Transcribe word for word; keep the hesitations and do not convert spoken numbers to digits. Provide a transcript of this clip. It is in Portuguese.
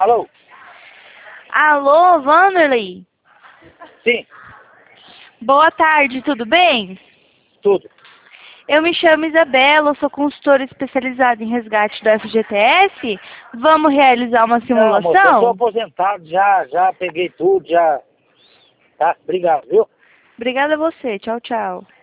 Alô? Alô, Vanderlei? Sim, Boa tarde, tudo bem? tudo. Eu me chamo Isabela, eu sou consultora especializada em resgate do F G T S. Vamos realizar uma Não, moço, eu sou simulação? aposentado, já, já peguei tudo, já. Tá, obrigado, viu? Obrigada a você, tchau, tchau.